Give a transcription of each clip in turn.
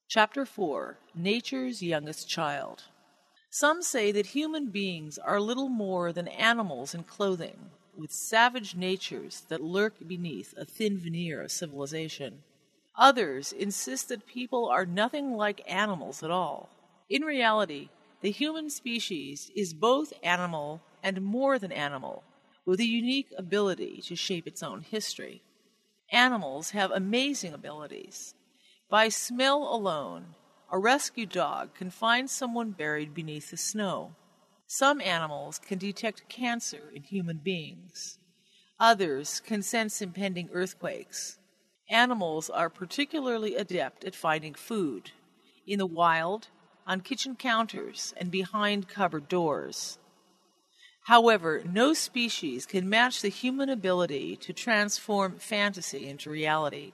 Chapter 4: Nature's Youngest Child. Some say that human beings are little more than animals in clothing, with savage natures that lurk beneath a thin veneer of civilization. Others insist that people are nothing like animals at all. In reality, the human species is both animal and more than animal, with a unique ability to shape its own history. Animals have amazing abilities. By smell alone, a rescue dog can find someone buried beneath the snow. Some animals can detect cancer in human beings. Others can sense impending earthquakes. Animals are particularly adept at finding food, in the wild, on kitchen counters, and behind cupboard doors. However, no species can match the human ability to transform fantasy into reality.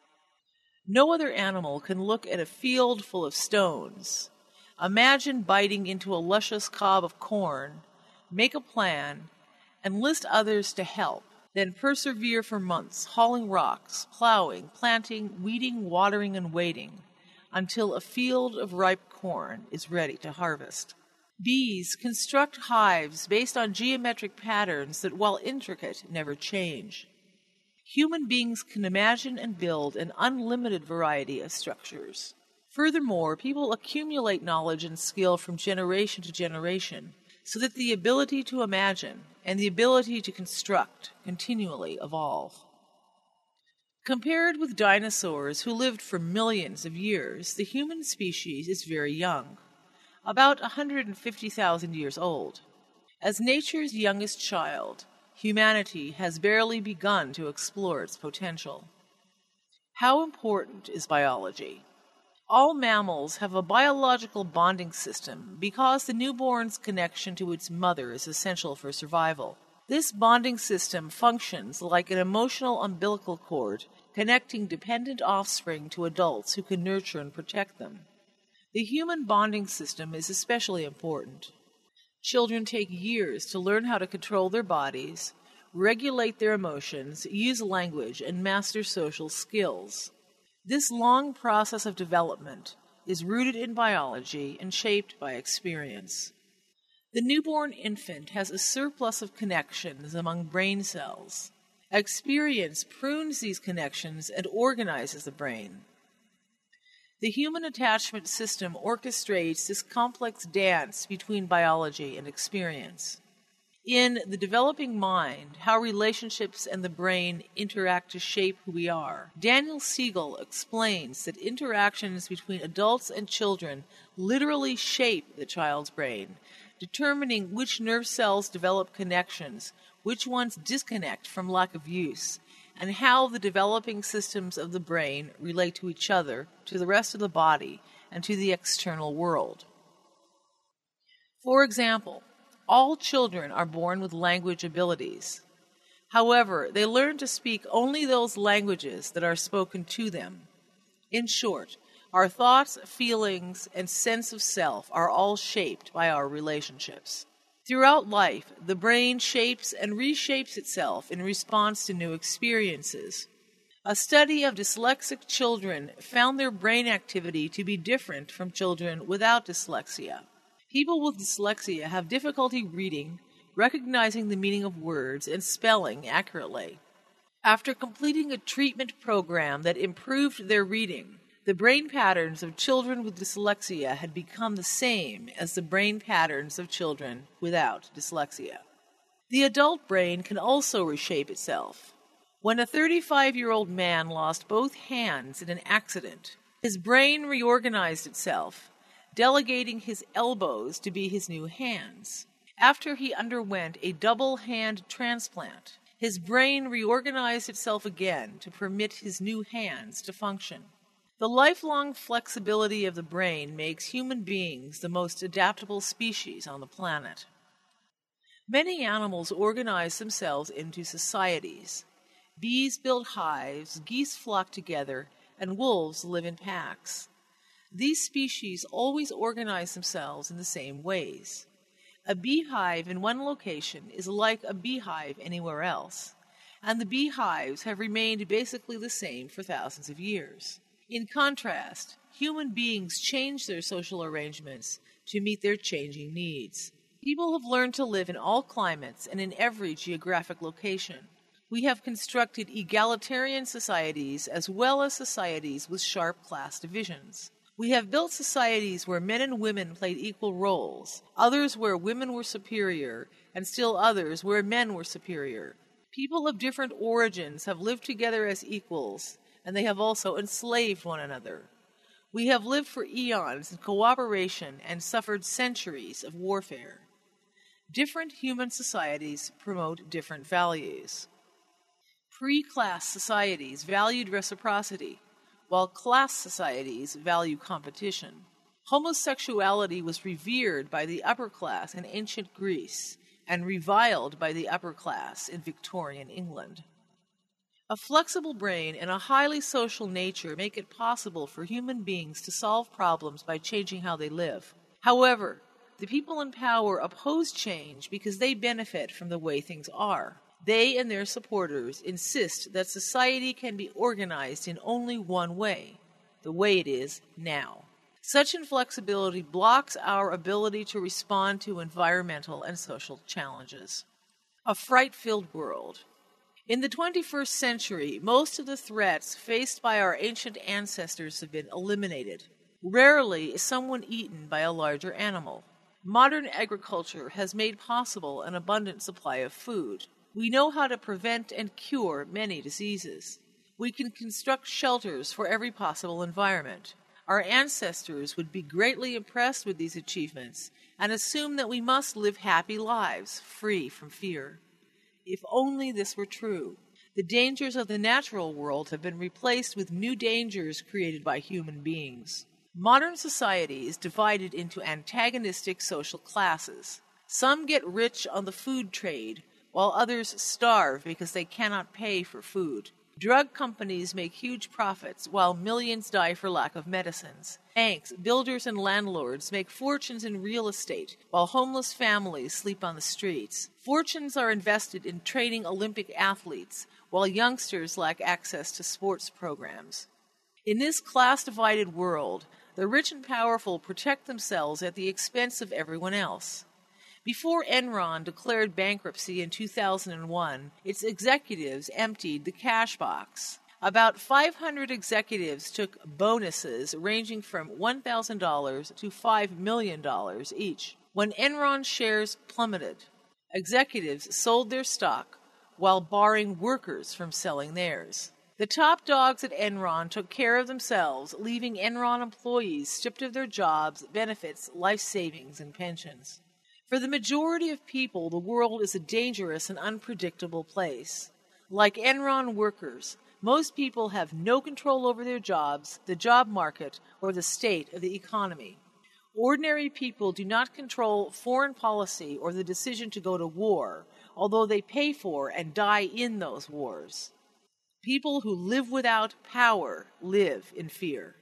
No other animal can look at a field full of stones, imagine biting into a luscious cob of corn, make a plan, and enlist others to help, then persevere for months, hauling rocks, plowing, planting, weeding, watering, and waiting, until a field of ripe corn is ready to harvest. Bees construct hives based on geometric patterns that, while intricate, never change. Human beings can imagine and build an unlimited variety of structures. Furthermore, people accumulate knowledge and skill from generation to generation, so that the ability to imagine and the ability to construct continually evolve. Compared with dinosaurs who lived for millions of years, the human species is very young, about 150,000 years old. As nature's youngest child, humanity has barely begun to explore its potential. How important is biology? All mammals have a biological bonding system because the newborn's connection to its mother is essential for survival. This bonding system functions like an emotional umbilical cord connecting dependent offspring to adults who can nurture and protect them. The human bonding system is especially important. Children take years to learn how to control their bodies, regulate their emotions, use language, and master social skills. This long process of development is rooted in biology and shaped by experience. The newborn infant has a surplus of connections among brain cells. Experience prunes these connections and organizes the brain. The human attachment system orchestrates this complex dance between biology and experience. In The Developing Mind, How Relationships and the Brain Interact to Shape Who We Are, Daniel Siegel explains that interactions between adults and children literally shape the child's brain, determining which nerve cells develop connections, which ones disconnect from lack of use, and how the developing systems of the brain relate to each other, to the rest of the body, and to the external world. For example, all children are born with language abilities. However, they learn to speak only those languages that are spoken to them. In short, our thoughts, feelings, and sense of self are all shaped by our relationships. Throughout life, the brain shapes and reshapes itself in response to new experiences. A study of dyslexic children found their brain activity to be different from children without dyslexia. People with dyslexia have difficulty reading, recognizing the meaning of words, and spelling accurately. After completing a treatment program that improved their reading, the brain patterns of children with dyslexia had become the same as the brain patterns of children without dyslexia. The adult brain can also reshape itself. When a 35-year-old man lost both hands in an accident, his brain reorganized itself, delegating his elbows to be his new hands. After he underwent a double hand transplant, his brain reorganized itself again to permit his new hands to function. The lifelong flexibility of the brain makes human beings the most adaptable species on the planet. Many animals organize themselves into societies. Bees build hives, geese flock together, and wolves live in packs. These species always organize themselves in the same ways. A beehive in one location is like a beehive anywhere else, and the beehives have remained basically the same for thousands of years. In contrast, human beings change their social arrangements to meet their changing needs. People have learned to live in all climates and in every geographic location. We have constructed egalitarian societies as well as societies with sharp class divisions. We have built societies where men and women played equal roles, others where women were superior, and still others where men were superior. People of different origins have lived together as equals, and they have also enslaved one another. We have lived for eons in cooperation and suffered centuries of warfare. Different human societies promote different values. Pre-class societies valued reciprocity, while class societies value competition. Homosexuality was revered by the upper class in ancient Greece and reviled by the upper class in Victorian England. A flexible brain and a highly social nature make it possible for human beings to solve problems by changing how they live. However, the people in power oppose change because they benefit from the way things are. They and their supporters insist that society can be organized in only one way, the way it is now. Such inflexibility blocks our ability to respond to environmental and social challenges. A fright-filled world. In the 21st century, most of the threats faced by our ancient ancestors have been eliminated. Rarely is someone eaten by a larger animal. Modern agriculture has made possible an abundant supply of food. We know how to prevent and cure many diseases. We can construct shelters for every possible environment. Our ancestors would be greatly impressed with these achievements and assume that we must live happy lives, free from fear. If only this were true. The dangers of the natural world have been replaced with new dangers created by human beings. Modern society is divided into antagonistic social classes. Some get rich on the food trade, while others starve because they cannot pay for food. Drug companies make huge profits, while millions die for lack of medicines. Banks, builders, and landlords make fortunes in real estate, while homeless families sleep on the streets. Fortunes are invested in training Olympic athletes, while youngsters lack access to sports programs. In this class-divided world, the rich and powerful protect themselves at the expense of everyone else. Before Enron declared bankruptcy in 2001, its executives emptied the cash box. About 500 executives took bonuses ranging from $1,000 to $5 million each. When Enron shares plummeted, executives sold their stock while barring workers from selling theirs. The top dogs at Enron took care of themselves, leaving Enron employees stripped of their jobs, benefits, life savings, and pensions. For the majority of people, the world is a dangerous and unpredictable place. Like Enron workers, most people have no control over their jobs, the job market, or the state of the economy. Ordinary people do not control foreign policy or the decision to go to war, although they pay for and die in those wars. People who live without power live in fear.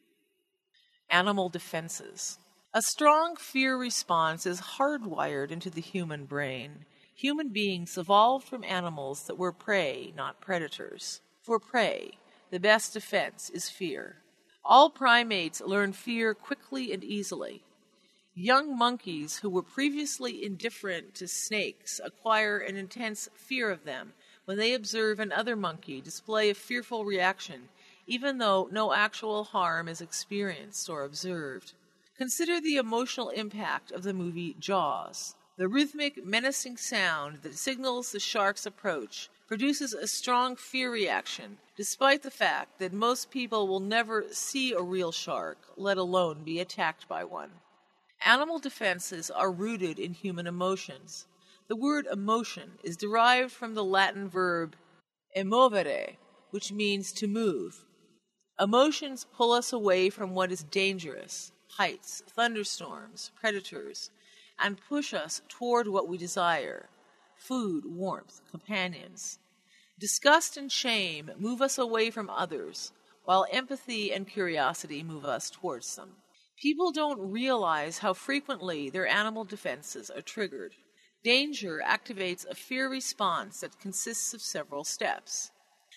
Animal defenses. A strong fear response is hardwired into the human brain. Human beings evolved from animals that were prey, not predators. For prey, the best defense is fear. All primates learn fear quickly and easily. Young monkeys who were previously indifferent to snakes acquire an intense fear of them when they observe another monkey display a fearful reaction, even though no actual harm is experienced or observed. Consider the emotional impact of the movie Jaws. The rhythmic, menacing sound that signals the shark's approach produces a strong fear reaction, despite the fact that most people will never see a real shark, let alone be attacked by one. Animal defenses are rooted in human emotions. The word emotion is derived from the Latin verb emovere, which means to move. Emotions pull us away from what is dangerous, heights, thunderstorms, predators, and push us toward what we desire, food, warmth, companions. Disgust and shame move us away from others, while empathy and curiosity move us towards them. People don't realize how frequently their animal defenses are triggered. Danger activates a fear response that consists of several steps.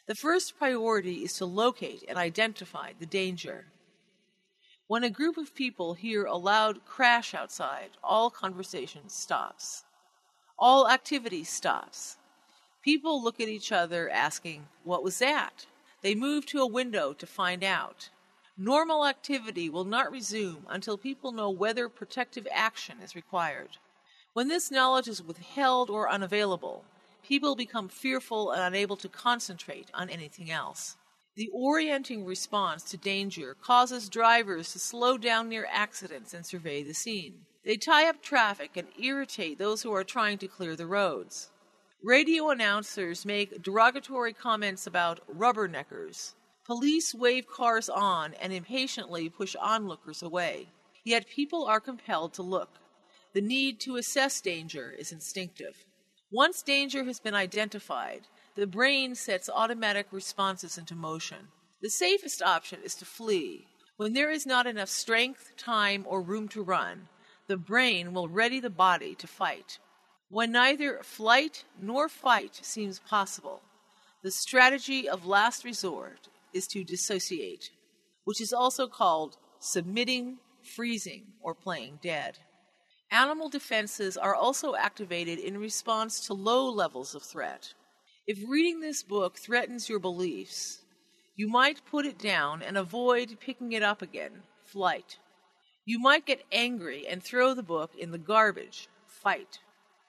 The first priority is to locate and identify the danger. When a group of people hear a loud crash outside, all conversation stops. All activity stops. People look at each other asking, "What was that?" They move to a window to find out. Normal activity will not resume until people know whether protective action is required. When this knowledge is withheld or unavailable, people become fearful and unable to concentrate on anything else. The orienting response to danger causes drivers to slow down near accidents and survey the scene. They tie up traffic and irritate those who are trying to clear the roads. Radio announcers make derogatory comments about rubberneckers. Police wave cars on and impatiently push onlookers away. Yet people are compelled to look. The need to assess danger is instinctive. Once danger has been identified, the brain sets automatic responses into motion. The safest option is to flee. When there is not enough strength, time, or room to run, the brain will ready the body to fight. When neither flight nor fight seems possible, the strategy of last resort is to dissociate, which is also called submitting, freezing, or playing dead. Animal defenses are also activated in response to low levels of threat. If reading this book threatens your beliefs, you might put it down and avoid picking it up again, flight. You might get angry and throw the book in the garbage, fight.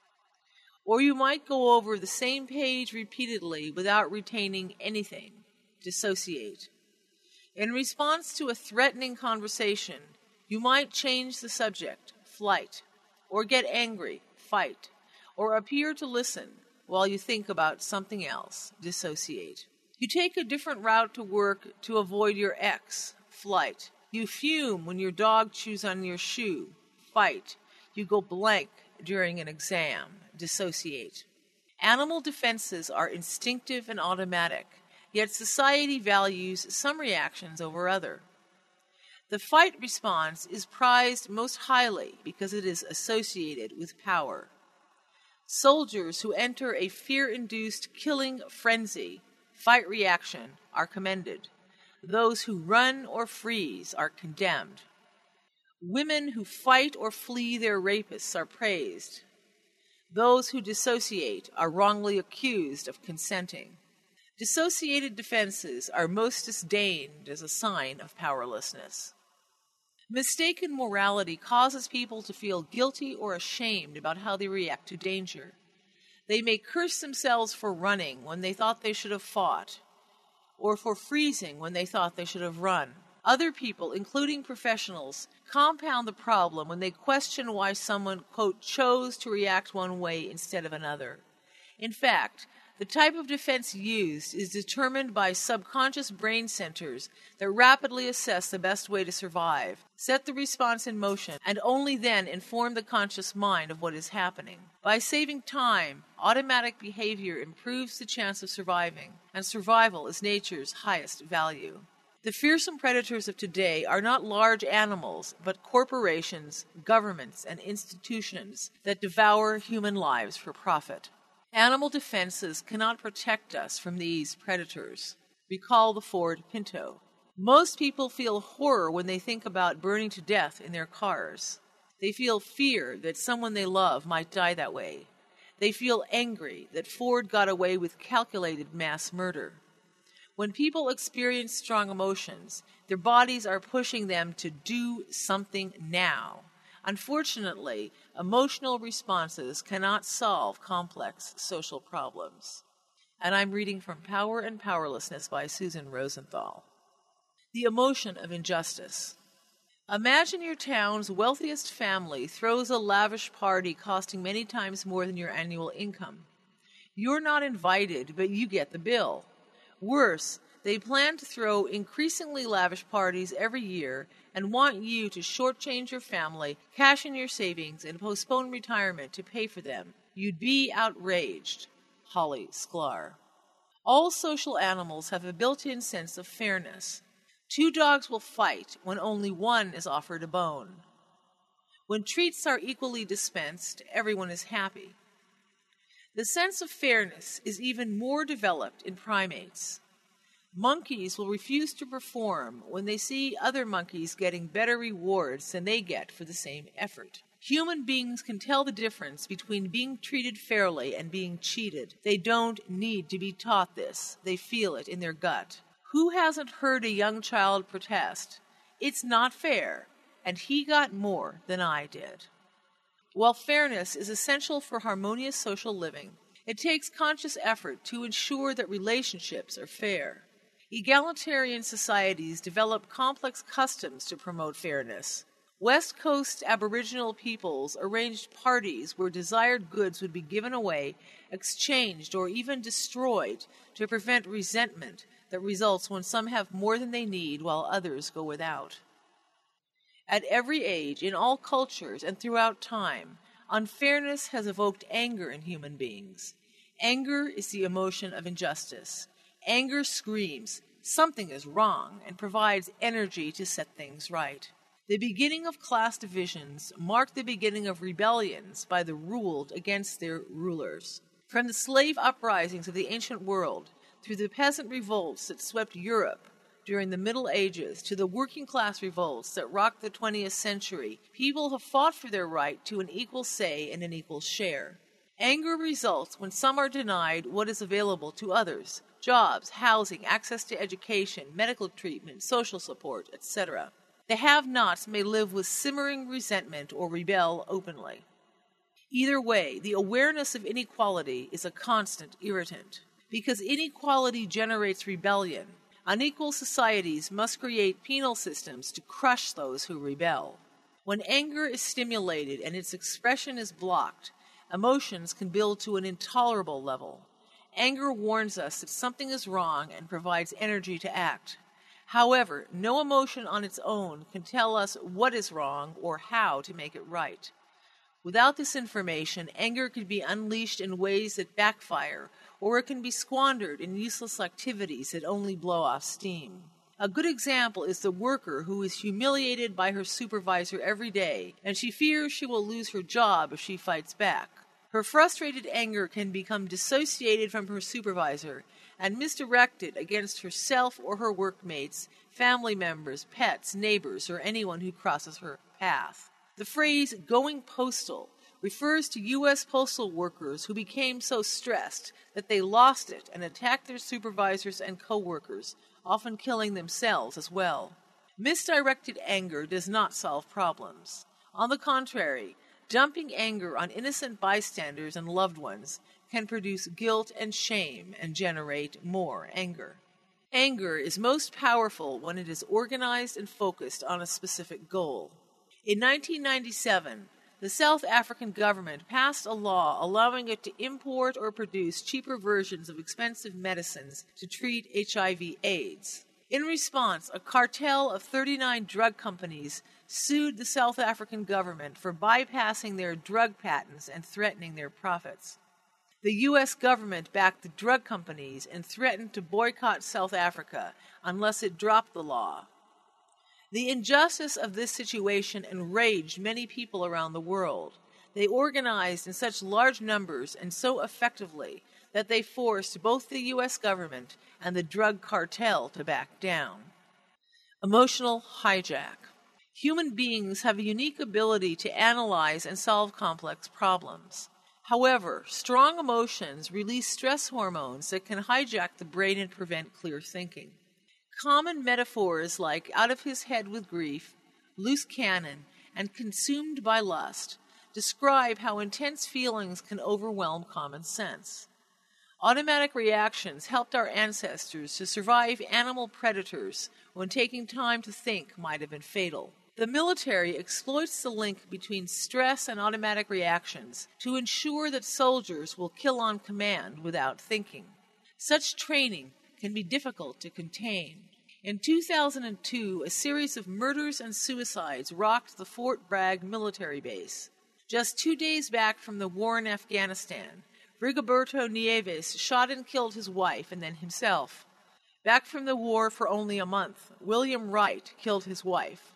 Or you might go over the same page repeatedly without retaining anything, dissociate. In response to a threatening conversation, you might change the subject, flight, or get angry, fight, or appear to listen while you think about something else, dissociate. You take a different route to work to avoid your ex, flight. You fume when your dog chews on your shoe, fight. You go blank during an exam, dissociate. Animal defenses are instinctive and automatic, yet society values some reactions over other. The fight response is prized most highly because it is associated with power. Soldiers who enter a fear-induced killing frenzy, fight reaction, are commended. Those who run or freeze are condemned. Women who fight or flee their rapists are praised. Those who dissociate are wrongly accused of consenting. Dissociated defenses are most disdained as a sign of powerlessness. Mistaken morality causes people to feel guilty or ashamed about how they react to danger. They may curse themselves for running when they thought they should have fought, or for freezing when they thought they should have run. Other people, including professionals, compound the problem when they question why someone, quote, chose to react one way instead of another. In fact, the type of defense used is determined by subconscious brain centers that rapidly assess the best way to survive, set the response in motion, and only then inform the conscious mind of what is happening. By saving time, automatic behavior improves the chance of surviving, and survival is nature's highest value. The fearsome predators of today are not large animals, but corporations, governments, and institutions that devour human lives for profit. Animal defenses cannot protect us from these predators. Recall the Ford Pinto. Most people feel horror when they think about burning to death in their cars. They feel fear that someone they love might die that way. They feel angry that Ford got away with calculated mass murder. When people experience strong emotions, their bodies are pushing them to do something now. Unfortunately, emotional responses cannot solve complex social problems. And I'm reading from Power and Powerlessness by Susan Rosenthal. The emotion of injustice. Imagine your town's wealthiest family throws a lavish party costing many times more than your annual income. You're not invited, but you get the bill. Worse, they plan to throw increasingly lavish parties every year and want you to shortchange your family, cash in your savings, and postpone retirement to pay for them. You'd be outraged. Holly Sklar. All social animals have a built-in sense of fairness. Two dogs will fight when only one is offered a bone. When treats are equally dispensed, everyone is happy. The sense of fairness is even more developed in primates. Monkeys will refuse to perform when they see other monkeys getting better rewards than they get for the same effort. Human beings can tell the difference between being treated fairly and being cheated. They don't need to be taught this. They feel it in their gut. Who hasn't heard a young child protest, "It's not fair, and he got more than I did"? While fairness is essential for harmonious social living, it takes conscious effort to ensure that relationships are fair. Egalitarian societies develop complex customs to promote fairness. West Coast Aboriginal peoples arranged parties where desired goods would be given away, exchanged, or even destroyed to prevent resentment that results when some have more than they need while others go without. At every age, in all cultures, and throughout time, unfairness has evoked anger in human beings. Anger is the emotion of injustice. Anger screams, "Something is wrong," and provides energy to set things right. The beginning of class divisions marked the beginning of rebellions by the ruled against their rulers. From the slave uprisings of the ancient world, through the peasant revolts that swept Europe during the Middle Ages, to the working class revolts that rocked the 20th century, people have fought for their right to an equal say and an equal share. Anger results when some are denied what is available to others: jobs, housing, access to education, medical treatment, social support, etc. The have-nots may live with simmering resentment or rebel openly. Either way, the awareness of inequality is a constant irritant. Because inequality generates rebellion, unequal societies must create penal systems to crush those who rebel. When anger is stimulated and its expression is blocked, emotions can build to an intolerable level. Anger warns us that something is wrong and provides energy to act. However, no emotion on its own can tell us what is wrong or how to make it right. Without this information, anger can be unleashed in ways that backfire, or it can be squandered in useless activities that only blow off steam. A good example is the worker who is humiliated by her supervisor every day, and she fears she will lose her job if she fights back. Her frustrated anger can become dissociated from her supervisor and misdirected against herself or her workmates, family members, pets, neighbors, or anyone who crosses her path. The phrase "going postal" refers to U.S. postal workers who became so stressed that they lost it and attacked their supervisors and co-workers, often killing themselves as well. Misdirected anger does not solve problems. On the contrary, dumping anger on innocent bystanders and loved ones can produce guilt and shame and generate more anger. Anger is most powerful when it is organized and focused on a specific goal. In 1997, the South African government passed a law allowing it to import or produce cheaper versions of expensive medicines to treat HIV/AIDS. In response, a cartel of 39 drug companies sued the South African government for bypassing their drug patents and threatening their profits. The U.S. government backed the drug companies and threatened to boycott South Africa unless it dropped the law. The injustice of this situation enraged many people around the world. They organized in such large numbers and so effectively that they forced both the U.S. government and the drug cartel to back down. Emotional hijack. Human beings have a unique ability to analyze and solve complex problems. However, strong emotions release stress hormones that can hijack the brain and prevent clear thinking. Common metaphors like "out of his head with grief," "loose cannon," and "consumed by lust" describe how intense feelings can overwhelm common sense. Automatic reactions helped our ancestors to survive animal predators when taking time to think might have been fatal. The military exploits the link between stress and automatic reactions to ensure that soldiers will kill on command without thinking. Such training can be difficult to contain. In 2002, a series of murders and suicides rocked the Fort Bragg military base. Just 2 days back from the war in Afghanistan, Rigoberto Nieves shot and killed his wife and then himself. Back from the war for only a month, William Wright killed his wife.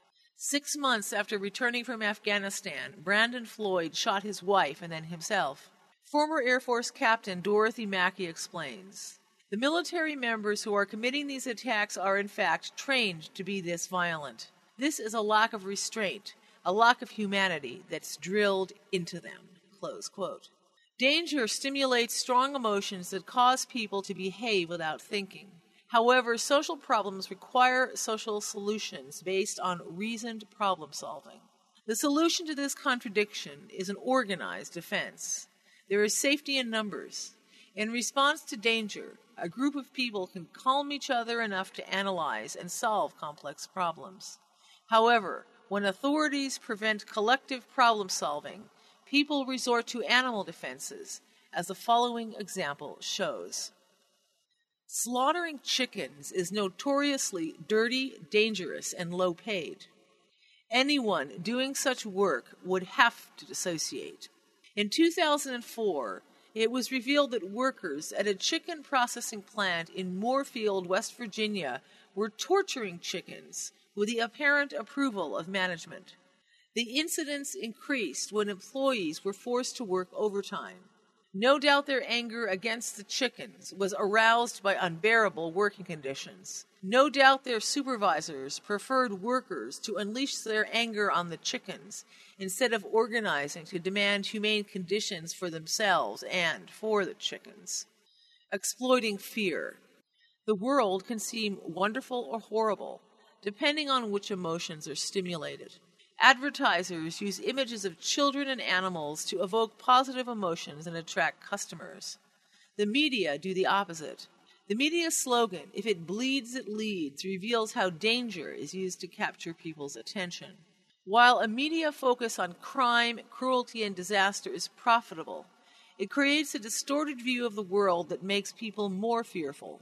6 months after returning from Afghanistan, Brandon Floyd shot his wife and then himself. Former Air Force Captain Dorothy Mackey explains, The military members who are committing these attacks are in fact trained to be this violent. This is a lack of restraint, a lack of humanity that's drilled into them." Close quote. Danger stimulates strong emotions that cause people to behave without thinking. However, social problems require social solutions based on reasoned problem solving. The solution to this contradiction is an organized defense. There is safety in numbers. In response to danger, a group of people can calm each other enough to analyze and solve complex problems. However, when authorities prevent collective problem solving, people resort to animal defenses, as the following example shows. Slaughtering chickens is notoriously dirty, dangerous, and low paid. Anyone doing such work would have to dissociate. In 2004, it was revealed that workers at a chicken processing plant in Moorefield, West Virginia, were torturing chickens with the apparent approval of management. The incidents increased when employees were forced to work overtime. No doubt their anger against the chickens was aroused by unbearable working conditions. No doubt their supervisors preferred workers to unleash their anger on the chickens instead of organizing to demand humane conditions for themselves and for the chickens. Exploiting fear. The world can seem wonderful or horrible, depending on which emotions are stimulated. Advertisers use images of children and animals to evoke positive emotions and attract customers. The media do the opposite. The media slogan, "If it bleeds, it leads," reveals how danger is used to capture people's attention. While a media focus on crime, cruelty, and disaster is profitable, it creates a distorted view of the world that makes people more fearful.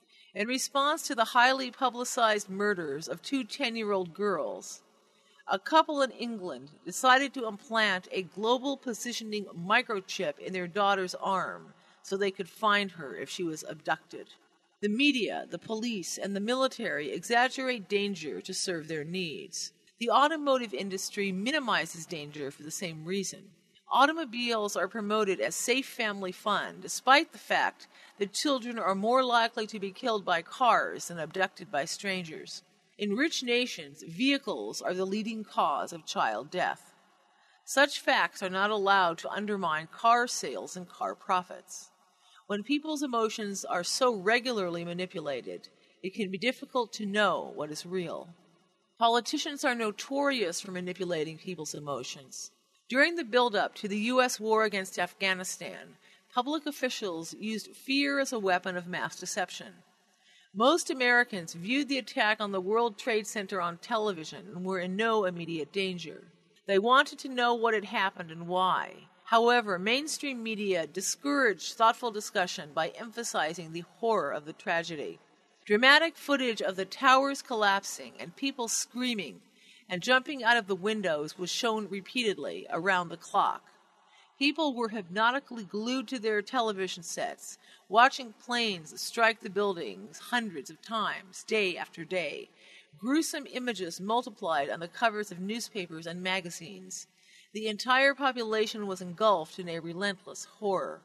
In response to the highly publicized murders of two 10-year-old girls, a couple in England decided to implant a global positioning microchip in their daughter's arm so they could find her if she was abducted. The media, the police, and the military exaggerate danger to serve their needs. The automotive industry minimizes danger for the same reason. Automobiles are promoted as safe family fun, despite the fact that children are more likely to be killed by cars than abducted by strangers. In rich nations, vehicles are the leading cause of child death. Such facts are not allowed to undermine car sales and car profits. When people's emotions are so regularly manipulated, it can be difficult to know what is real. Politicians are notorious for manipulating people's emotions. During the build-up to the U.S. war against Afghanistan, public officials used fear as a weapon of mass deception. Most Americans viewed the attack on the World Trade Center on television and were in no immediate danger. They wanted to know what had happened and why. However, mainstream media discouraged thoughtful discussion by emphasizing the horror of the tragedy. Dramatic footage of the towers collapsing and people screaming and jumping out of the windows was shown repeatedly around the clock. People were hypnotically glued to their television sets, watching planes strike the buildings hundreds of times, day after day. Gruesome images multiplied on the covers of newspapers and magazines. The entire population was engulfed in a relentless horror.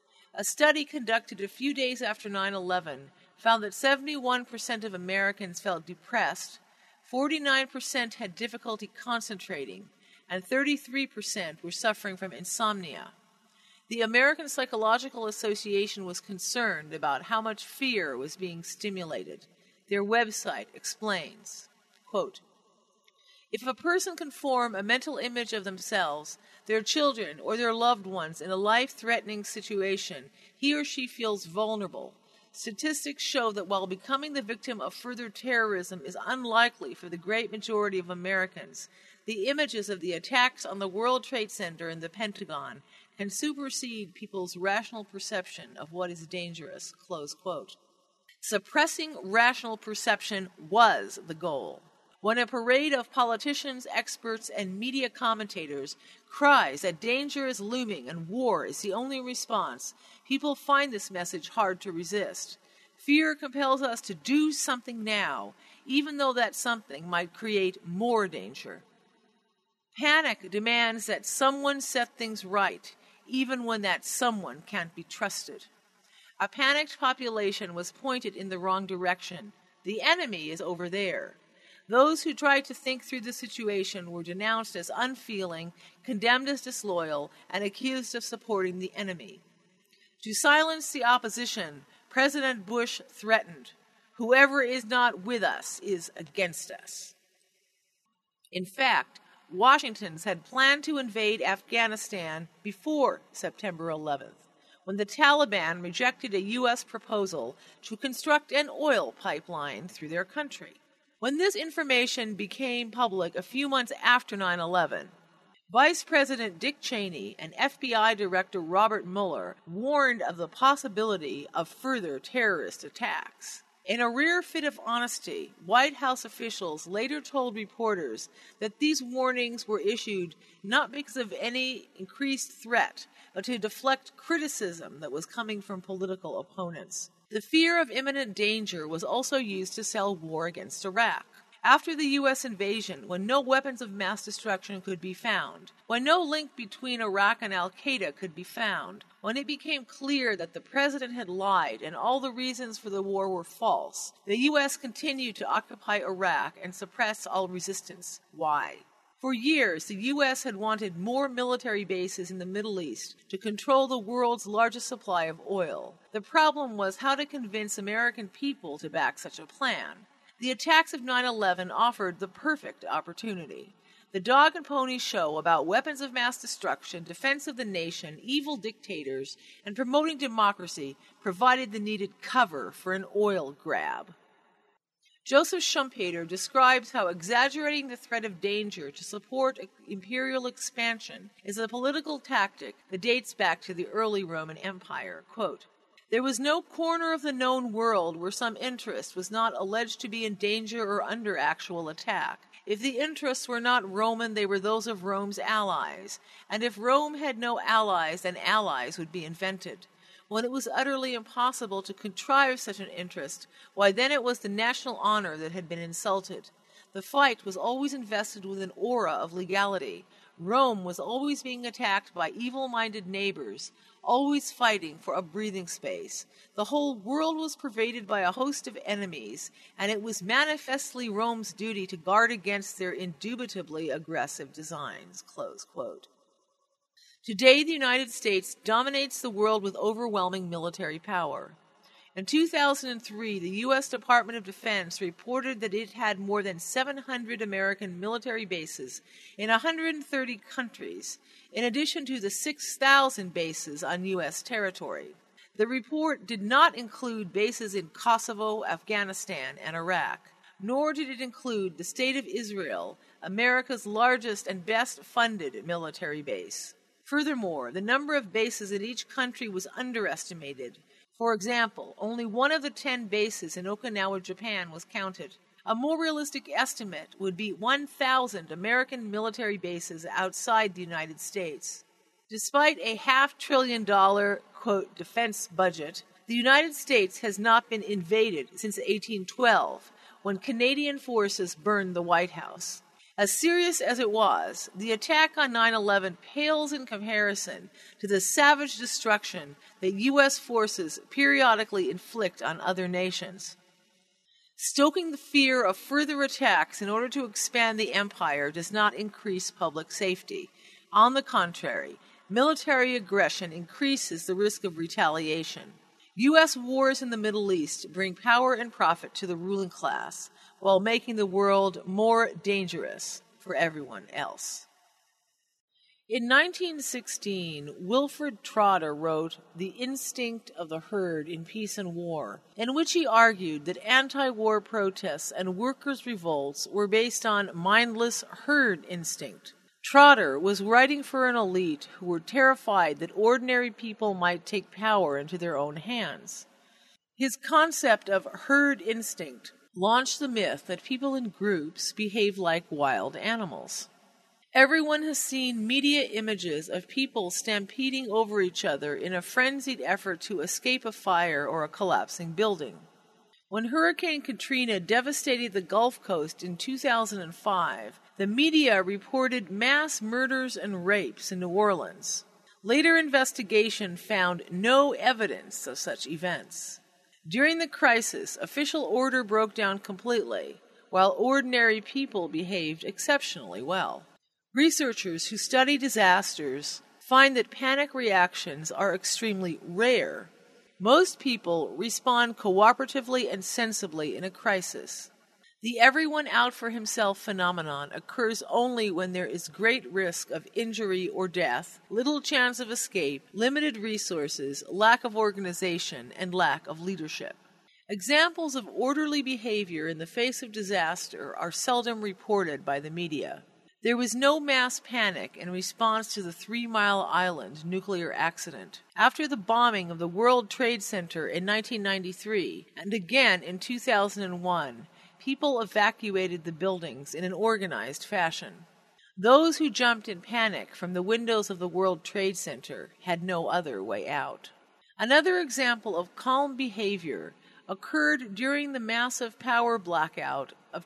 A study conducted a few days after 9/11 found that 71% of Americans felt depressed, 49% had difficulty concentrating, and 33% were suffering from insomnia. The American Psychological Association was concerned about how much fear was being stimulated. Their website explains, quote, "If a person can form a mental image of themselves, their children, or their loved ones in a life-threatening situation, he or she feels vulnerable. Statistics show that while becoming the victim of further terrorism is unlikely for the great majority of Americans, the images of the attacks on the World Trade Center and the Pentagon can supersede people's rational perception of what is dangerous," close quote. Suppressing rational perception was the goal. When a parade of politicians, experts, and media commentators cries that danger is looming and war is the only response, people find this message hard to resist. Fear compels us to do something now, even though that something might create more danger. Panic demands that someone set things right, even when that someone can't be trusted. A panicked population was pointed in the wrong direction. The enemy is over there. Those who tried to think through the situation were denounced as unfeeling, condemned as disloyal, and accused of supporting the enemy. To silence the opposition, President Bush threatened, "Whoever is not with us is against us." In fact, Washington had planned to invade Afghanistan before September 11th, when the Taliban rejected a U.S. proposal to construct an oil pipeline through their country. When this information became public a few months after 9/11, Vice President Dick Cheney and FBI Director Robert Mueller warned of the possibility of further terrorist attacks. In a rare fit of honesty, White House officials later told reporters that these warnings were issued not because of any increased threat, but to deflect criticism that was coming from political opponents. The fear of imminent danger was also used to sell war against Iraq. After the U.S. invasion, when no weapons of mass destruction could be found, when no link between Iraq and al-Qaeda could be found, when it became clear that the president had lied and all the reasons for the war were false, the U.S. continued to occupy Iraq and suppress all resistance. Why? For years, the U.S. had wanted more military bases in the Middle East to control the world's largest supply of oil. The problem was how to convince American people to back such a plan. The attacks of 9/11 offered the perfect opportunity. The dog and pony show about weapons of mass destruction, defense of the nation, evil dictators, and promoting democracy provided the needed cover for an oil grab. Joseph Schumpeter describes how exaggerating the threat of danger to support imperial expansion is a political tactic that dates back to the early Roman Empire. Quote, "There was no corner of the known world where some interest was not alleged to be in danger or under actual attack. If the interests were not Roman, they were those of Rome's allies. And if Rome had no allies, then allies would be invented. When it was utterly impossible to contrive such an interest, why then it was the national honor that had been insulted. The fight was always invested with an aura of legality. Rome was always being attacked by evil-minded neighbors, always fighting for a breathing space. The whole world was pervaded by a host of enemies, and it was manifestly Rome's duty to guard against their indubitably aggressive designs." Close quote. Today, the United States dominates the world with overwhelming military power. In 2003, the U.S. Department of Defense reported that it had more than 700 American military bases in 130 countries, in addition to the 6,000 bases on U.S. territory. The report did not include bases in Kosovo, Afghanistan, and Iraq, nor did it include the State of Israel, America's largest and best-funded military base. Furthermore, the number of bases in each country was underestimated. For example, only one of the 10 bases in Okinawa, Japan was counted. A more realistic estimate would be 1,000 American military bases outside the United States. Despite a $500 billion, quote, defense budget, the United States has not been invaded since 1812, when Canadian forces burned the White House. As serious as it was, the attack on 9/11 pales in comparison to the savage destruction that U.S. forces periodically inflict on other nations. Stoking the fear of further attacks in order to expand the empire does not increase public safety. On the contrary, military aggression increases the risk of retaliation. U.S. wars in the Middle East bring power and profit to the ruling class, while making the world more dangerous for everyone else. In 1916, Wilfred Trotter wrote The Instinct of the Herd in Peace and War, in which he argued that anti-war protests and workers' revolts were based on mindless herd instinct. Trotter was writing for an elite who were terrified that ordinary people might take power into their own hands. His concept of herd instinct launched the myth that people in groups behave like wild animals. Everyone has seen media images of people stampeding over each other in a frenzied effort to escape a fire or a collapsing building. When Hurricane Katrina devastated the Gulf Coast in 2005, the media reported mass murders and rapes in New Orleans. Later investigation found no evidence of such events. During the crisis, official order broke down completely, while ordinary people behaved exceptionally well. Researchers who study disasters find that panic reactions are extremely rare. Most people respond cooperatively and sensibly in a crisis. The everyone out for himself phenomenon occurs only when there is great risk of injury or death, little chance of escape, limited resources, lack of organization, and lack of leadership. Examples of orderly behavior in the face of disaster are seldom reported by the media. There was no mass panic in response to the 3 Mile Island nuclear accident. After the bombing of the World Trade Center in 1993 and again in 2001, people evacuated the buildings in an organized fashion. Those who jumped in panic from the windows of the World Trade Center had no other way out. Another example of calm behavior occurred during the massive power blackout of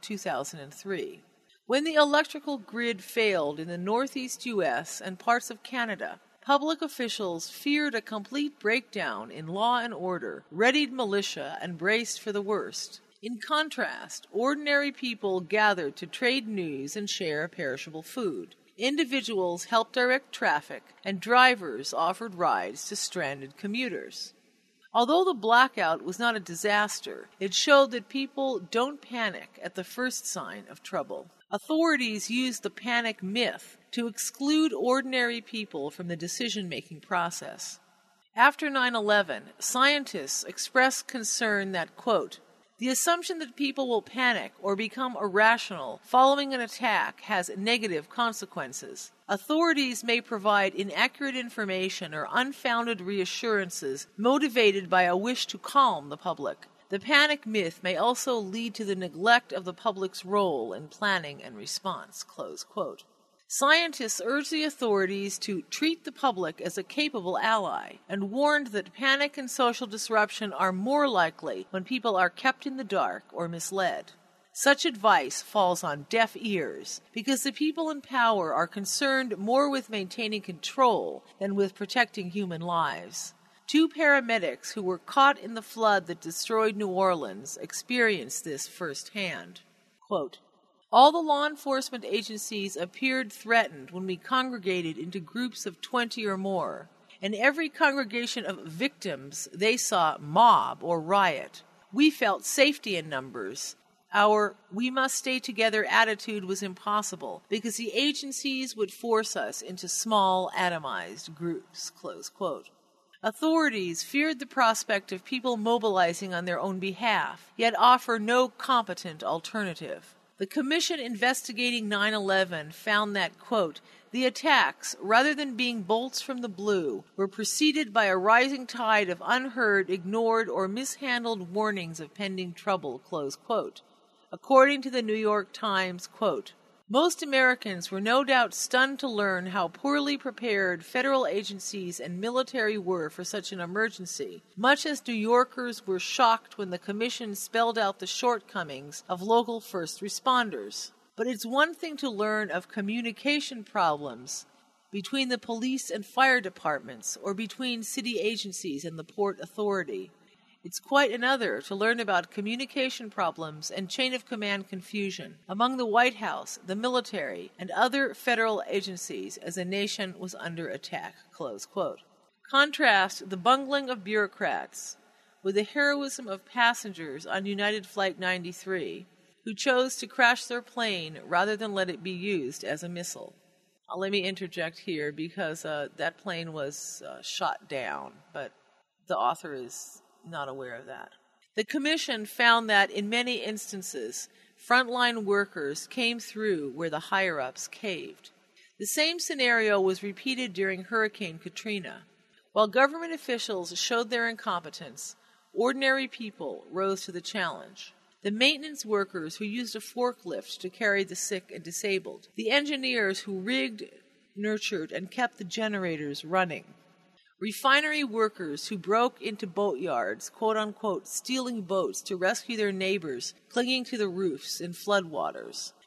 2003. When the electrical grid failed in the northeast U.S. and parts of Canada, public officials feared a complete breakdown in law and order, readied militia, and braced for the worst. In contrast, ordinary people gathered to trade news and share perishable food. Individuals helped direct traffic, and drivers offered rides to stranded commuters. Although the blackout was not a disaster, it showed that people don't panic at the first sign of trouble. Authorities used the panic myth to exclude ordinary people from the decision-making process. After 9/11, scientists expressed concern that, quote, the assumption that people will panic or become irrational following an attack has negative consequences. Authorities may provide inaccurate information or unfounded reassurances motivated by a wish to calm the public. The panic myth may also lead to the neglect of the public's role in planning and response, close quote. Scientists urged the authorities to treat the public as a capable ally and warned that panic and social disruption are more likely when people are kept in the dark or misled. Such advice falls on deaf ears because the people in power are concerned more with maintaining control than with protecting human lives. 2 paramedics who were caught in the flood that destroyed New Orleans experienced this firsthand. Quote, all the law enforcement agencies appeared threatened when we congregated into groups of 20 or more. In every congregation of victims, they saw mob or riot. We felt safety in numbers. Our we must stay together attitude was impossible because the agencies would force us into small, atomized groups, close quote. Authorities feared the prospect of people mobilizing on their own behalf, yet offer no competent alternative. The commission investigating 9/11 found that, quote, the attacks, rather than being bolts from the blue, were preceded by a rising tide of unheard, ignored, or mishandled warnings of pending trouble, close quote. According to the New York Times, quote, most Americans were no doubt stunned to learn how poorly prepared federal agencies and military were for such an emergency, much as New Yorkers were shocked when the commission spelled out the shortcomings of local first responders. But it's one thing to learn of communication problems between the police and fire departments or between city agencies and the Port Authority. It's quite another to learn about communication problems and chain-of-command confusion among the White House, the military, and other federal agencies as a nation was under attack, close quote. Contrast the bungling of bureaucrats with the heroism of passengers on United Flight 93 who chose to crash their plane rather than let it be used as a missile. Let me interject here because that plane was shot down, but the author is not aware of that. The commission found that in many instances, frontline workers came through where the higher-ups caved. The same scenario was repeated during Hurricane Katrina. While government officials showed their incompetence, ordinary people rose to the challenge. The maintenance workers who used a forklift to carry the sick and disabled, the engineers who rigged, nurtured, and kept the generators running, refinery workers who broke into boatyards, quote-unquote, stealing boats to rescue their neighbors clinging to the roofs in floodwaters,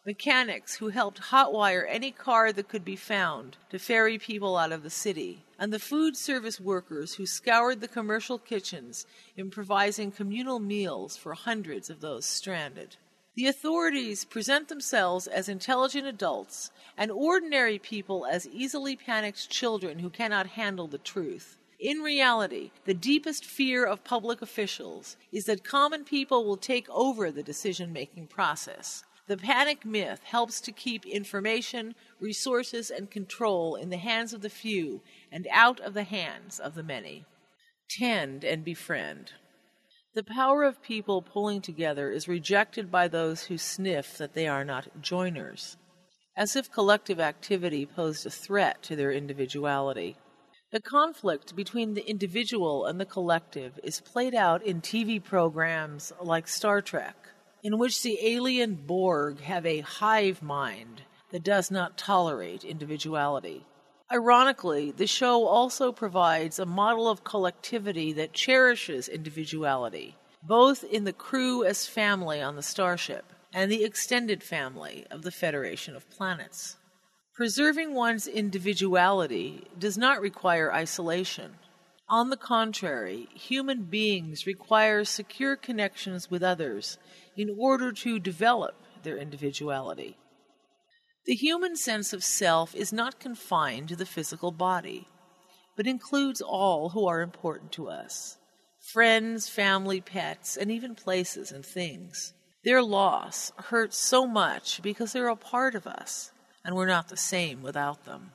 mechanics who helped hotwire any car that could be found to ferry people out of the city, and the food service workers who scoured the commercial kitchens, improvising communal meals for hundreds of those stranded. The authorities present themselves as intelligent adults and ordinary people as easily panicked children who cannot handle the truth. In reality, the deepest fear of public officials is that common people will take over the decision-making process. The panic myth helps to keep information, resources, and control in the hands of the few and out of the hands of the many. Tend and befriend. The power of people pulling together is rejected by those who sniff that they are not joiners, as if collective activity posed a threat to their individuality. The conflict between the individual and the collective is played out in TV programs like Star Trek, in which the alien Borg have a hive mind that does not tolerate individuality. Ironically, the show also provides a model of collectivity that cherishes individuality, both in the crew as family on the starship and the extended family of the Federation of Planets. Preserving one's individuality does not require isolation. On the contrary, human beings require secure connections with others in order to develop their individuality. The human sense of self is not confined to the physical body, but includes all who are important to us: friends, family, pets, and even places and things. Their loss hurts so much because they're a part of us, and we're not the same without them.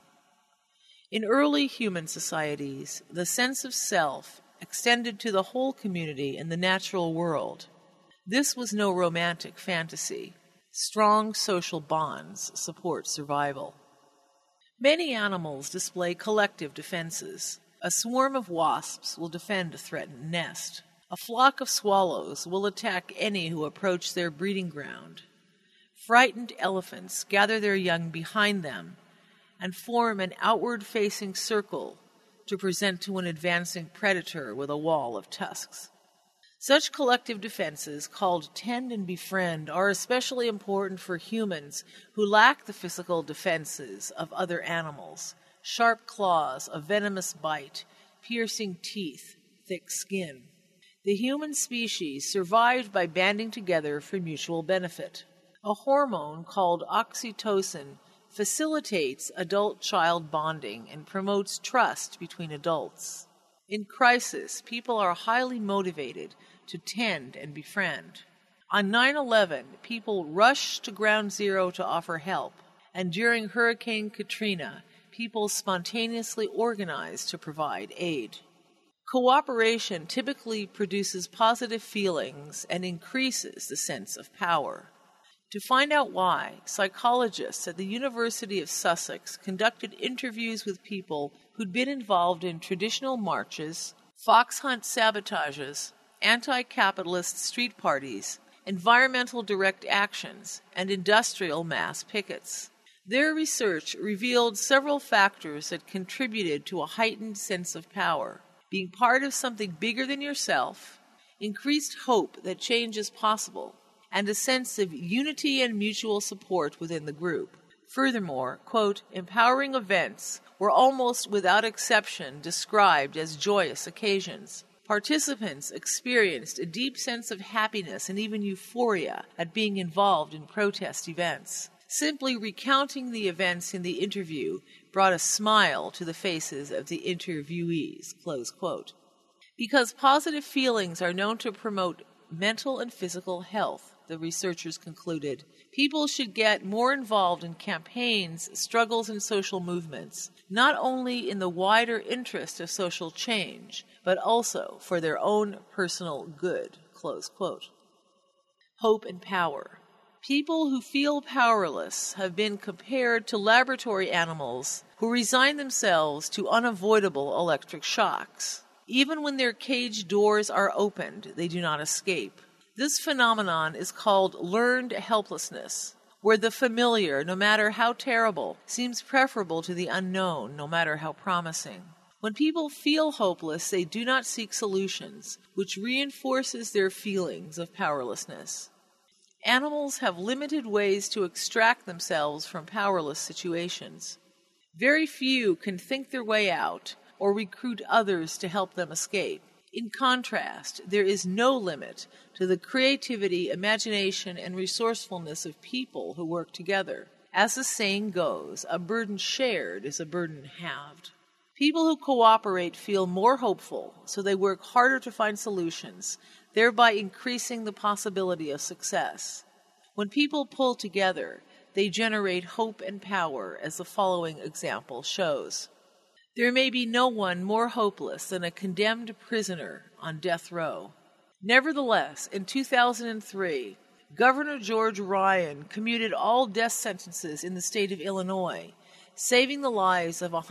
In early human societies, the sense of self extended to the whole community and the natural world. This was no romantic fantasy. Strong social bonds support survival. Many animals display collective defenses. A swarm of wasps will defend a threatened nest. A flock of swallows will attack any who approach their breeding ground. Frightened elephants gather their young behind them and form an outward-facing circle to present to an advancing predator with a wall of tusks. Such collective defenses, called tend and befriend, are especially important for humans who lack the physical defenses of other animals: sharp claws, a venomous bite, piercing teeth, thick skin. The human species survived by banding together for mutual benefit. A hormone called oxytocin facilitates adult-child bonding and promotes trust between adults. In crisis, people are highly motivated to tend and befriend. On 9/11, people rushed to Ground Zero to offer help, and during Hurricane Katrina, people spontaneously organized to provide aid. Cooperation typically produces positive feelings and increases the sense of power. To find out why, psychologists at the University of Sussex conducted interviews with people who'd been involved in traditional marches, fox hunt sabotages, anti-capitalist street parties, environmental direct actions, and industrial mass pickets. Their research revealed several factors that contributed to a heightened sense of power: being part of something bigger than yourself, increased hope that change is possible, and a sense of unity and mutual support within the group. Furthermore, quote, empowering events were almost without exception described as joyous occasions. Participants experienced a deep sense of happiness and even euphoria at being involved in protest events. Simply recounting the events in the interview brought a smile to the faces of the interviewees, close quote. Because positive feelings are known to promote mental and physical health, the researchers concluded, people should get more involved in campaigns, struggles, and social movements, not only in the wider interest of social change, but also for their own personal good, close quote. Hope and power. People who feel powerless have been compared to laboratory animals who resign themselves to unavoidable electric shocks. Even when their cage doors are opened, they do not escape. This phenomenon is called learned helplessness, where the familiar, no matter how terrible, seems preferable to the unknown, no matter how promising. When people feel hopeless, they do not seek solutions, which reinforces their feelings of powerlessness. Animals have limited ways to extract themselves from powerless situations. Very few can think their way out or recruit others to help them escape. In contrast, there is no limit to the creativity, imagination, and resourcefulness of people who work together. As the saying goes, a burden shared is a burden halved. People who cooperate feel more hopeful, so they work harder to find solutions, thereby increasing the possibility of success. When people pull together, they generate hope and power, as the following example shows. There may be no one more hopeless than a condemned prisoner on death row. Nevertheless, in 2003, Governor George Ryan commuted all death sentences in the state of Illinois, saving the lives of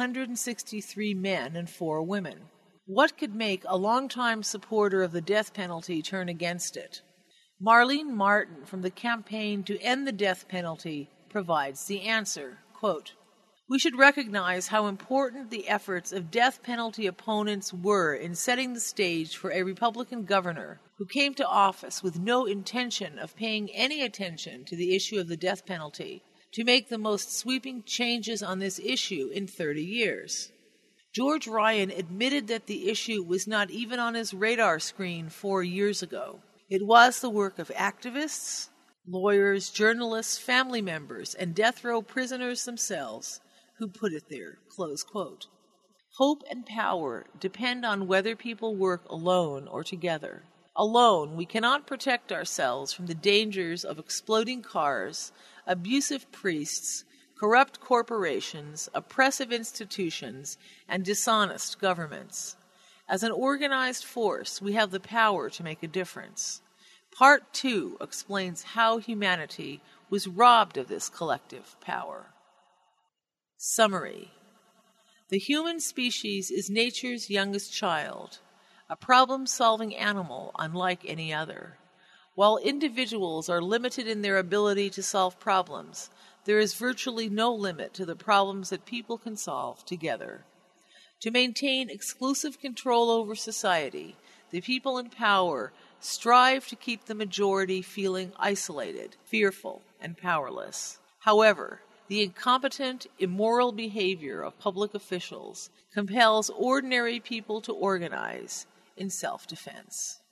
163 men and 4 women. What could make a longtime supporter of the death penalty turn against it? Marlene Martin from the Campaign to End the Death Penalty provides the answer. Quote, "We should recognize how important the efforts of death penalty opponents were in setting the stage for a Republican governor who came to office with no intention of paying any attention to the issue of the death penalty, to make the most sweeping changes on this issue in 30 years. George Ryan admitted that the issue was not even on his radar screen 4 years ago. It was the work of activists, lawyers, journalists, family members, and death row prisoners themselves who put it there." Close quote. Hope and power depend on whether people work alone or together. Alone, we cannot protect ourselves from the dangers of exploding cars, abusive priests, corrupt corporations, oppressive institutions, and dishonest governments. As an organized force, we have the power to make a difference. Part 2 explains how humanity was robbed of this collective power. Summary. The human species is nature's youngest child, a problem-solving animal unlike any other. While individuals are limited in their ability to solve problems, there is virtually no limit to the problems that people can solve together. To maintain exclusive control over society, the people in power strive to keep the majority feeling isolated, fearful, and powerless. However, the incompetent, immoral behavior of public officials compels ordinary people to organize in self-defense.